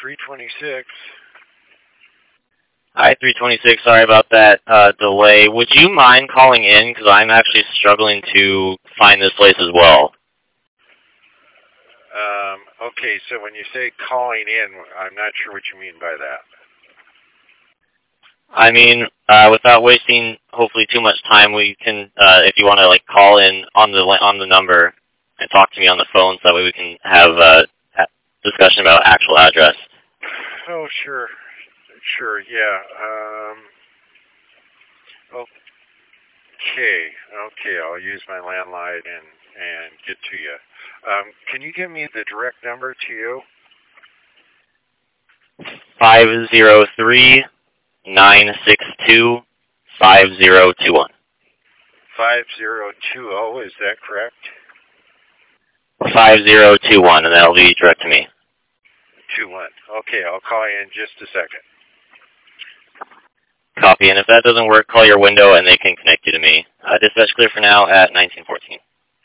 326. Hi, 326. Sorry about that delay. Would you mind calling in? Because I'm actually struggling to find this place as well. Okay, so when you say calling in, I'm not sure what you mean by that. I mean, without wasting hopefully too much time, we can, if you want to like call in on the number and talk to me on the phone, so that way we can have a discussion about actual address. Oh, sure, yeah. Okay, I'll use my landline and get to you. Can you give me the direct number to you? 503-962-5021. 5020, is that correct? 5021, and that'll be direct to me. 21. Okay, I'll call you in just a second. Copy, and if that doesn't work, call your window and they can connect you to me. Dispatch clear for now at 1914.